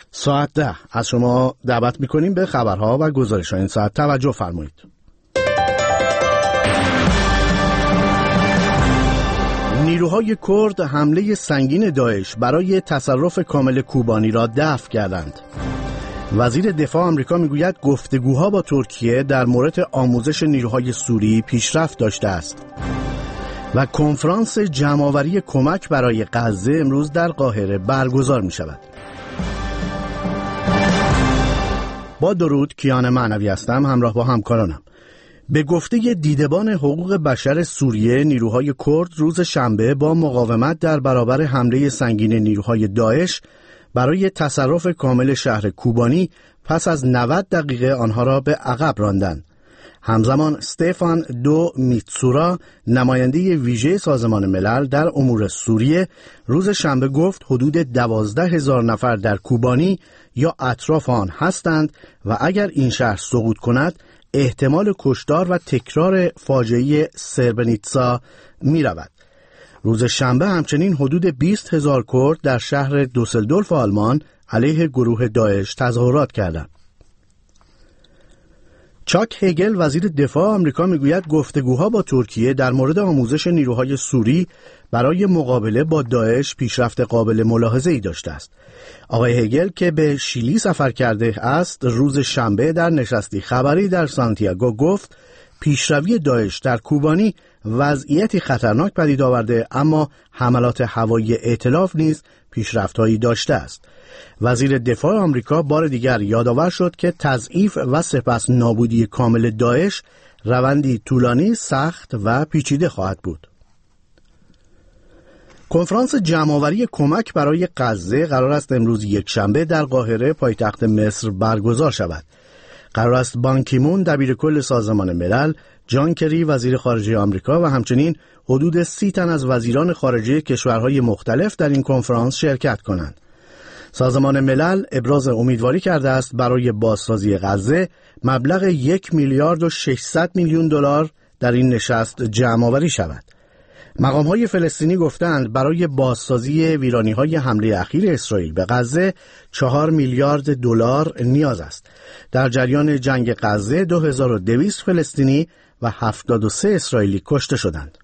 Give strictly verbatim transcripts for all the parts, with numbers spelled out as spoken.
ساعت ده از شما دعوت میکنیم به خبرها و گزارش‌های این ساعت توجه فرمایید. نیروهای کرد حمله سنگین داعش برای تصرف کامل کوبانی را دفع کردند. وزیر دفاع آمریکا میگوید گفتگوها با ترکیه در مورد آموزش نیروهای سوری پیشرفت داشته است. و کنفرانس جمع‌آوری کمک برای غزه امروز در قاهره برگزار می شود. با درود، کیان معنوی هستم، همراه با همکارانم. به گفته دیدبان حقوق بشر سوریه، نیروهای کرد روز شنبه با مقاومت در برابر حمله سنگین نیروهای داعش برای تصرف کامل شهر کوبانی پس از نود دقیقه آنها را به عقب راندند. همزمان استفان دو میتسورا، نماینده ویژه سازمان ملل در امور سوریه، روز شنبه گفت حدود دوازده هزار نفر در کوبانی یا اطراف آن هستند و اگر این شهر سقوط کند احتمال کشتار و تکرار فاجعه سربنیتسا می رود. روز شنبه همچنین حدود بیست هزار کرد در شهر دوسلدورف آلمان علیه گروه داعش تظاهرات کردند. چاک هگل، وزیر دفاع آمریکا، میگوید گفتگوها با ترکیه در مورد آموزش نیروهای سوری برای مقابله با داعش پیشرفت قابل ملاحظه‌ای داشته است. آقای هگل که به شیلی سفر کرده است، روز شنبه در نشستی خبری در سانتیاگو گفت پیشروی داعش در کوبانی وضعیتی خطرناک پدید آورده، اما حملات هوایی ائتلاف نیز پیشرفت‌هایی داشته است. وزیر دفاع آمریکا بار دیگر یادآور شد که تضعیف و سپس نابودی کامل داعش روندی طولانی، سخت و پیچیده خواهد بود. کنفرانس جمع‌آوری کمک برای غزه قرار است امروز یکشنبه در قاهره پایتخت مصر برگزار شود. قرار است بان کی مون، دبیرکل سازمان ملل، جان کری، وزیر خارجه آمریکا و همچنین حدود سی تن از وزیران خارجه کشورهای مختلف در این کنفرانس شرکت کنند. سازمان ملل ابراز امیدواری کرده است برای بازسازی غزه مبلغ یک میلیارد و ششصد میلیون دلار در این نشست جمع‌آوری شود. مقام‌های فلسطینی گفتند برای بازسازی ویرانی‌های حمله اخیر اسرائیل به غزه چهار میلیارد دلار نیاز است. در جریان جنگ غزه دو هزار و دویست فلسطینی و هفتاد و سه اسرائیلی کشته شدند.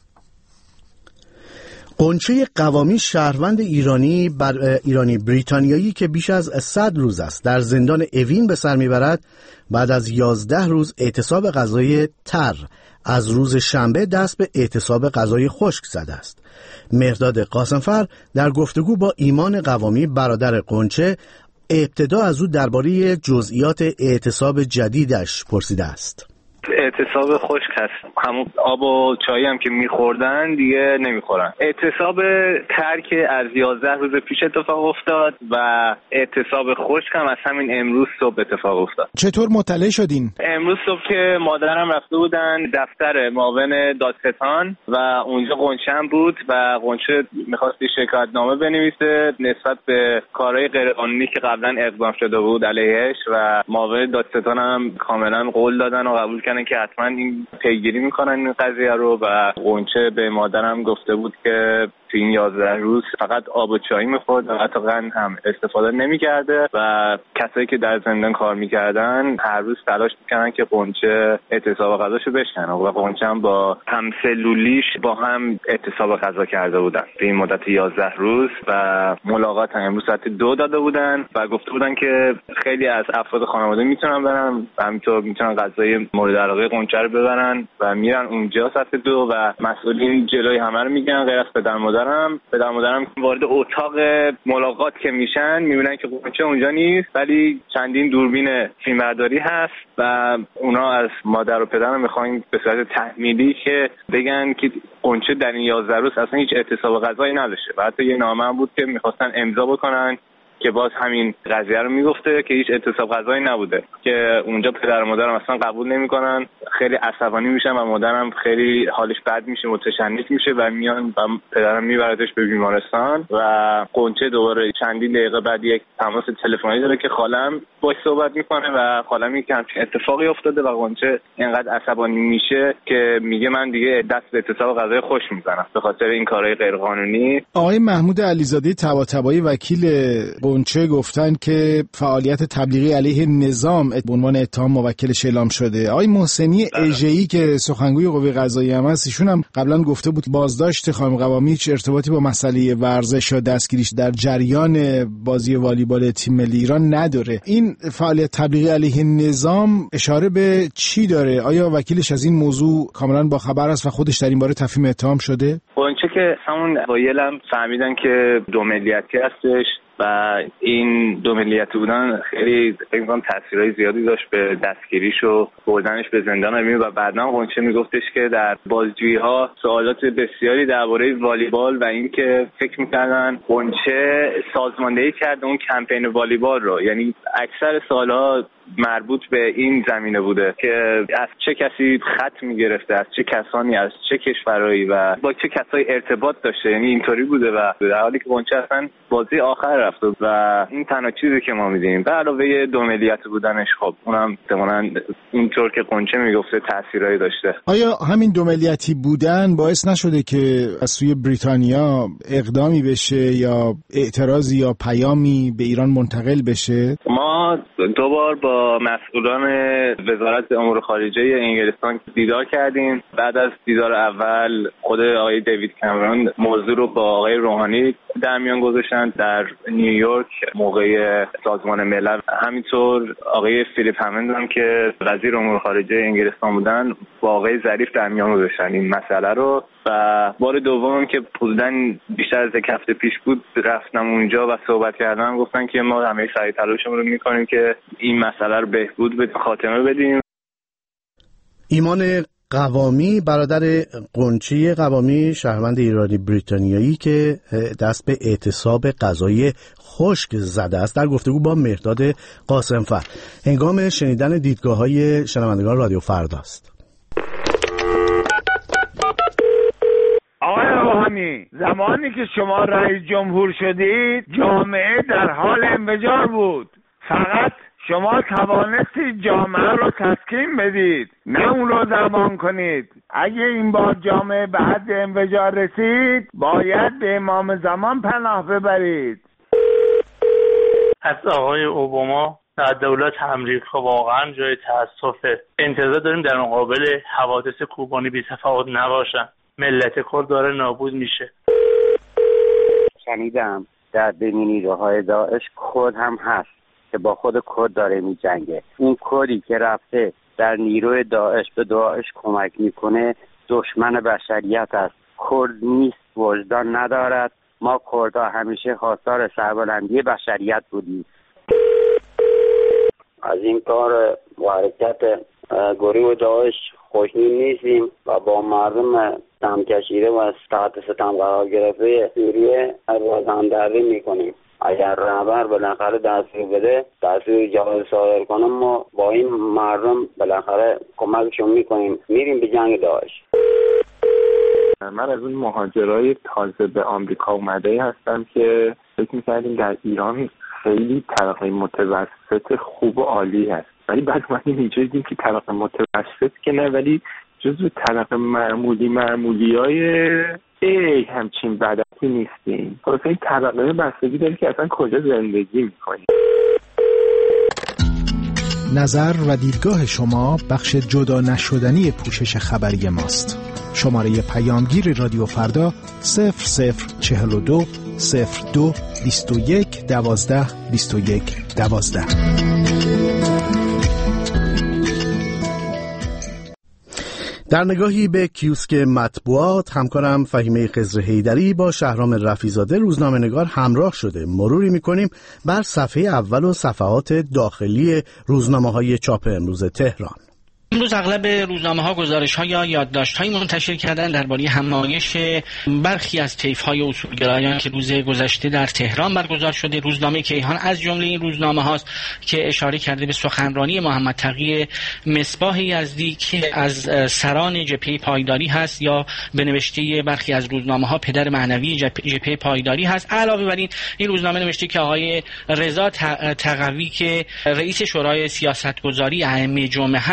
قنچه قوامی، شهروند ایرانی بر ایرانی بریتانیایی که بیش از صد روز است در زندان اوین به سر میبرد، بعد از یازده روز اعتصاب غذای تر از روز شنبه دست به اعتصاب غذای خشک زده است. مهرداد قاسمفر در گفتگو با ایمان قوامی، برادر قنچه، ابتدا از او درباره جزئیات اعتصاب جدیدش پرسیده است. اعتصاب خشک هست، همون آب و چایی هم که میخوردن دیگه نمیخورن. اعتصاب ترک از یازده روز پیش اتفاق افتاد و اعتصاب خشک هم از همین امروز صبح اتفاق افتاد. چطور مطلع شدین؟ امروز صبح که مادرم رفته بودن دفتر معاون دادستان و اونجا قنچه هم بود و قنچه میخواست شکایتنامه بنویسه نسبت به کارهای غیرقانونی که قبلا اقدام شده بود علیهش و معاون دادستان هم کاملا قول دادن و قبول کردن که حتما این پیگیری میکنن این قضیه رو. و قنچه به مادرم گفته بود که تو این یازده روز فقط آب و چای میخورد و حتی قند هم استفاده نمیکرده و کسایی که در زندان کار میکردن هر روز تلاش میکنن که قنچه اعتصاب غذاشو بشکنه و قنچه هم با همسلولیش با هم اعتصاب غذا کرده بودن تو این مدت یازده روز و ملاقات هم امروز ساعت دو داده بودن و گفته بودن که خیلی از افراد خانواده میتونن برن و همینطور میتونن غذای مورد علاقه قنچه رو ببرن و میرن اونجا ساعت دو و مسئولین جلوی همه رو میگن غیر از پدر مادرم. پدر مادرم وارد اتاق ملاقات که میشن میبینن که قنچه اونجا نیست ولی چندین دوربین فیلمبرداری هست و اونا از مادر و پدرم میخوان به صورت تحمیلی که بگن که قنچه در این یازده روز اصلا هیچ اعتصاب غذایی نداشته و حتی یه نامه هم بود که میخواستن امضا بکنن که باز همین قضیه رو میگفته که هیچ اعتصاب غذایی نبوده که اونجا پدر و مادرم اصلا قبول نمیکنن، خیلی عصبانی میشن و مادرم خیلی حالش بد میشه، متشنج میشه و میان و پدرم میبردش به بیمارستان و قنچه دوباره چندین دقیقه بعد یک تماس تلفنی داره که خالم باش صحبت میکنه و خالم میگه که همچین اتفاقی افتاده و قنچه اینقدر عصبانی میشه که میگه من دیگه دست به اعتصاب غذای خوش میزنم به خاطر این کارهای غیرقانونی. آقای محمود علیزاده طباطبایی، وکیل غنچه گفتن که فعالیت تبلیغی علیه نظام به عنوان اتهام موکلش اعلام شده. آقای محسنی اژه‌ای که سخنگوی قوه قضاییه هم هست، ایشون هم قبلا گفته بود بازداشت خانم قوامی هیچ ارتباطی با مسئله ورزش یا دستگیریش در جریان بازی والیبال تیم ملی ایران نداره. این فعالیت تبلیغی علیه نظام اشاره به چی داره؟ آیا وکیلش از این موضوع کاملا با خبر است و خودش در این باره تفهیم اتهام شده؟ غنچه که همون اوایلم فهمیدن که دو ملیتی هستش و این دو ملیتی بودن خیلی فکر می‌کنم تاثیرای زیادی داشت به دستگیریش و بردنش به زندان علمی و بعداً غنچه میگفتش که در بازجویی‌ها سوالات بسیاری درباره والیبال و اینکه فکر می‌کردن غنچه سازماندهی کرده اون کمپین والیبال رو، یعنی اکثر سال‌ها مربوط به این زمینه بوده که از چه کسی خط میگرفته، از چه کسانی، از چه کشورایی و با چه کسایی ارتباط داشته، یعنی اینطوری بوده و در حالی که غنچه اصلا بازی آخر رفته و این تنها چیزی که ما می‌دونیم. به علاوه دو ملیتی بودنش خب اونم احتمالاً اینطور که غنچه میگفته تأثیرایی داشته. آیا همین دو ملیتی بودن باعث نشده که از سوی بریتانیا اقدامی بشه یا اعتراضی یا پیامی به ایران منتقل بشه؟ ما دو بار با مسئولان وزارت امور خارجه انگلستان دیدار کردیم. بعد از دیدار اول خود آقای دیوید کامرون موضوع رو با آقای روحانی در میان گذاشتن در نیویورک موقع سازمان ملل. همینطور آقای فیلیپ همند هم که وزیر امور خارجه انگلستان بودن با آقای ظریف در میان گذاشتن این مسئله رو. و بار دوم که حدوداً بیشتر از یک هفته پیش بود رفتم اونجا و صحبت کردم، گفتن که ما همه سعی تلاشمون رو میکنیم که این مسئله رو بهبود بدیم، خاتمه بدیم. ایمان قوامی برادر غنچه قوامی، شهروند ایرانی بریتانیایی که دست به اعتصاب غذایی خشک زده است، در گفتگو با مهرداد قاسمفر هنگام شنیدن دیدگاه‌های شنوندگان رادیو فردا است. آقای روحانی، زمانی که شما رئیس جمهور شدید جامعه در حال انفجار بود، فقط شما توانستید جامعه رو تسکین بدید، نه اون رو درمان کنید. اگه این بار جامعه به حد انفجار رسید باید به امام زمان پناه ببرید. از آقای اوباما در دولت امریکا واقعا جای تأسفه. انتظار داریم در مقابل حوادث کوبانی بی تفاوت نباشن. ملت کرد داره نابود میشه. شنیدم در بین نیروهای داعش کرد هم هست که با خود کرد داره می جنگه. اون کردی که رفته در نیروی داعش به داعش کمک میکنه دشمن بشریت است. کرد نیست، وجدان ندارد. ما کردها همیشه خواستار سربلندی بشریت بودیم. از این کار و حرکت گروه داعش خوشنود نیستیم و با مردم ستم کشیده و تحت ستم قرار گرفته سوریه روزاندهی میکنیم. اگر رهبر بالاخره دستور بده، دستور جواز صادر کنه، ما با این مردم بالاخره کمکشون میکنیم، میریم به جنگ داعش. من از اون مهاجرای تازه به آمریکا اومده هستم که فکر میکردیم در ایران خیلی طبقه متوسط خوب و عالی هست، ولی بعد اومدیم اینجا دیدیم که طبقه متوسط که نه، ولی جزو طبقه معمولی معمولی های ای همچین بدتی نیستیم. خلاصه این طبقه بستگی داره که اصلا کجا زندگی میکنیم. نظر و دیدگاه شما بخش جدا نشدنی پوشش خبری ماست. شماره پیامگیر رادیو فردا صفر صفر چهل و دو صفر دو بیست و یک دوازده بیست و یک دوازده. در نگاهی به کیوسک مطبوعات، همکارم فهیمه خضر حیدری با شهرام رفیزاده روزنامه‌نگار همراه شده. مروری می‌کنیم بر صفحه اول و صفحات داخلی روزنامه‌های چاپ امروز تهران. امروز اغلب روزنامه‌ها گزارش‌ها یا یادداشت‌هایی منتشر کردن درباره همایش برخی از طیف‌های اصولگرایان که روز گذشته در تهران برگزار شده. روزنامه کیهان از جمله این روزنامه‌هاست که اشاره کرده به سخنرانی محمد تقی مصباح یزدی که از سران جبهه پایداری هست، یا به نوشته برخی از روزنامه‌ها پدر معنوی جبهه پایداری هست. علاوه بر این این روزنامه نوشته که آقای رضا تقوی که رئیس شورای سیاستگذاری ائمه جمعه هست نیز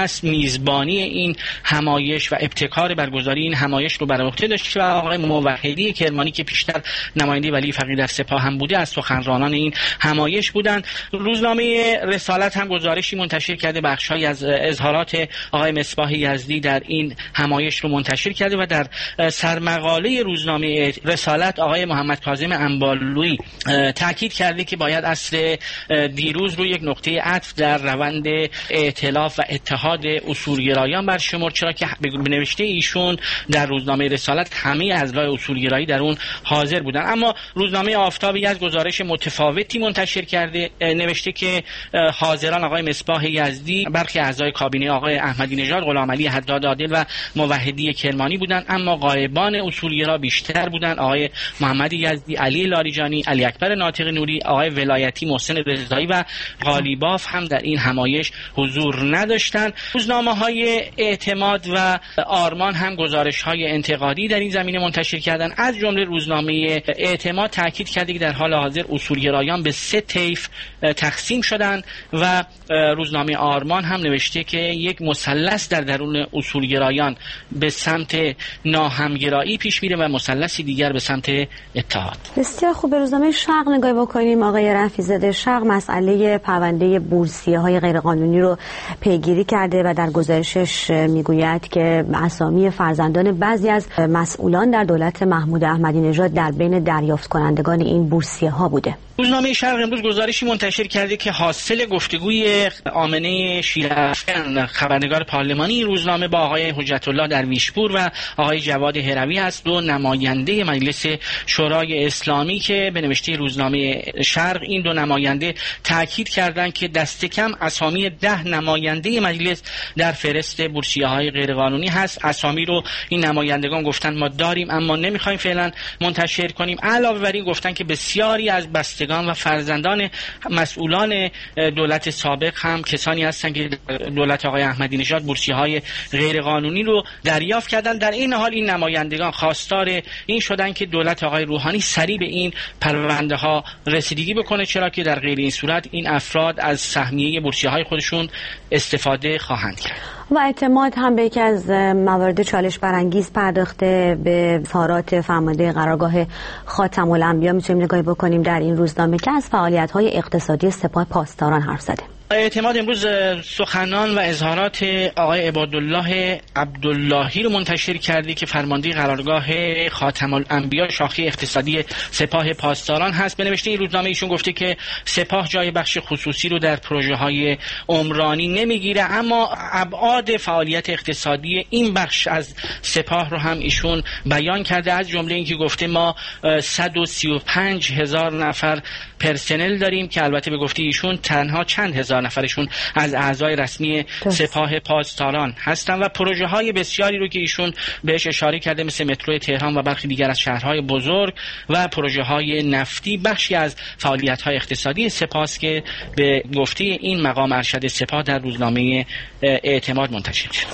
میزبانی این همایش و ابتکار برگزاری این همایش رو بر عهده داشت و آقای موحدی کرمانی که پیشتر نماینده ولی فقیه در سپاه هم بوده از سخنرانان این همایش بودند. روزنامه رسالت هم گزارشی منتشر کرده، بخش‌هایی از اظهارات آقای مصباح یزدی در این همایش رو منتشر کرده و در سرمقاله روزنامه رسالت آقای محمد کاظم انبارلویی تاکید کرده که باید اصل دیروز رو یک نقطه عطف در روند ائتلاف و اتحاد اصولگرایان برشمرد، چرا که به نوشته ایشون در روزنامه رسالت همه اعضای اصولگرایی در اون حاضر بودن. اما روزنامه آفتابی از گزارش متفاوتی منتشر کرده، نوشته که حاضران آقای مصباح یزدی، برخی اعضای کابینه آقای احمدی نژاد، غلام علی حداد عادل و موحدی کرمانی بودند، اما غایبان اصولگرا بیشتر بودند. آقای محمد یزدی، علی لاریجانی، علی اکبر ناطق نوری، آقای ولایتی، محسن رضایی و قالیباف هم در این همایش حضور نداشتند. روزنامه‌های اعتماد و آرمان هم گزارش‌های انتقادی در این زمینه منتشر کردند. از جمله روزنامه اعتماد تاکید کرده که در حال حاضر اصولگرایان به سه طیف تقسیم شدند و روزنامه آرمان هم نوشته که یک مثلث در درون اصولگرایان به سمت ناهمگرایی پیش میره و مثلثی دیگر به سمت اتحاد. بسیار خوب. به روزنامه شرق نگاه بکنیم. آقای رفیع‌زاده، شرق مسئله پرونده بورسیه‌های غیرقانونی رو پیگیری کرده و در گزارشش میگوید که اسامی فرزندان بعضی از مسئولان در دولت محمود احمدی نژاد در بین دریافت کنندگان این بورسیه‌ها بوده. روزنامه شرق امروز گزارشی منتشر کرده که حاصل گفتگوی آمنه شیرافکن، خبرنگار پارلمانی این روزنامه، با آقای حجت الله درویشپور و آقای جواد هروی است، دو نماینده مجلس شورای اسلامی که به نوشته روزنامه شرق این دو نماینده تاکید کردند که دست کم اسامی ده نماینده مجلس در فهرست بورسیه‌های غیرقانونی هست. اسامی رو این نمایندگان گفتن ما داریم اما نمیخوایم فعلا منتشر کنیم. علاوه بر این گفتن که بسیاری از بستگان و فرزندان مسئولان دولت سابق هم کسانی هستند که دولت آقای احمدی نژاد بورسیه‌های غیرقانونی رو دریافت کردن. در این حال این نمایندگان خواستار این شدن که دولت آقای روحانی سریع به این پرونده ها رسیدگی بکنه، چرا که در غیر این صورت این افراد از سهمیه بورسیه‌های خودشون استفاده خواهند کرد. و اعتماد هم به یکی از موارد چالش برانگیز پرداخته، به اظهارات فرمانده قرارگاه خاتم الانبیا میتونیم نگاهی بکنیم در این روزنامه که از فعالیت‌های اقتصادی سپاه پاسداران حرف زده. اعتماد امروز سخنان و اظهارات آقای عبادالله عبداللهی رو منتشر کرده که فرمانده قرارگاه خاتم الانبیا شاخه اقتصادی سپاه پاسداران هست. به نوشته این روزنامه ایشون گفته که سپاه جای بخش خصوصی رو در پروژه‌های عمرانی نمیگیره، اما ابعاد فعالیت اقتصادی این بخش از سپاه رو هم ایشون بیان کرده. از جمله اینکه گفته ما صد و سی و پنج هزار نفر پرسنل داریم که البته به گفته ایشون تنها چند هزار نفرشون از اعضای رسمی سپاه پاسداران هستن و پروژه های بسیاری رو که ایشون بهش اشاره کرده مثل مترو تهران و برخی دیگر از شهرهای بزرگ و پروژه های نفتی بخشی از فعالیت های اقتصادی سپاه که به گفته این مقام ارشد سپاه در روزنامه اعتماد منتشر شد.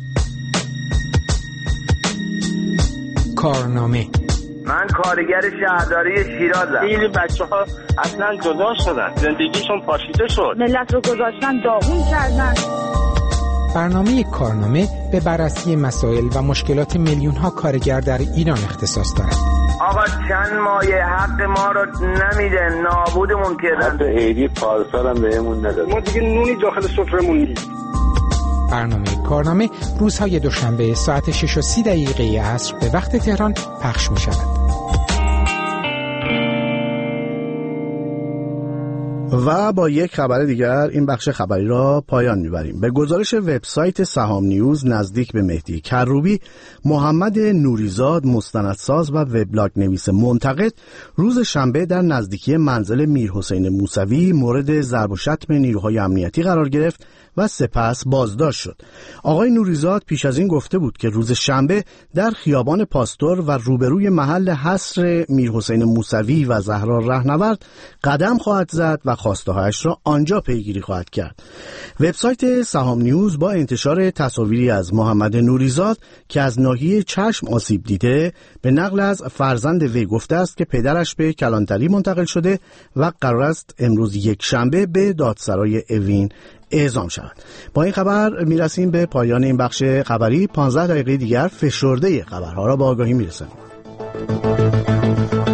کارنامه. من کارگر شهرداری شیرازم. خیلی بچه‌ها اصلا جدا شدن، زندگیشون پاشیده شد، ملت رو گذاشتن داغون کردن. برنامه کارنامه به بررسی مسائل و مشکلات میلیون‌ها کارگر در ایران اختصاص دارد. آقا چند مایه حق ما رو نمیده، نابودمون کردن. حتی عیدی پارسال هم بهمون نداد. ما دیگه نونی داخل سفرمون نیست. برنامه کارنامه روزهای دوشنبه ساعت شش و سی دقیقه عصر به وقت تهران پخش می شود. و با یک خبر دیگر این بخش خبری را پایان میبریم. به گزارش وبسایت سهام نیوز نزدیک به مهدی کروبی، محمد نوریزاد مستندساز و وبلاگ نویس منتقد روز شنبه در نزدیکی منزل میرحسین موسوی مورد ضرب و شتم نیروهای امنیتی قرار گرفت و سپس بازداشت شد. آقای نوریزاد پیش از این گفته بود که روز شنبه در خیابان پاستور و روبروی محل حصر میرحسین موسوی و زهرا رهنورد قدم خواهد زد و خواسته‌هایش را آنجا پیگیری خواهد کرد. وبسایت سهام نیوز با انتشار تصاویری از محمد نوریزاد که از ناحیه چشم آسیب دیده به نقل از فرزند وی گفته است که پدرش به کلانتری منتقل شده و قرار است امروز یک شنبه به دادسرای اوین اعزام شود. با این خبر میرسیم به پایان این بخش خبری. پانزده دقیقه دیگر فشرده خبرها را با آگاهی میرسیم.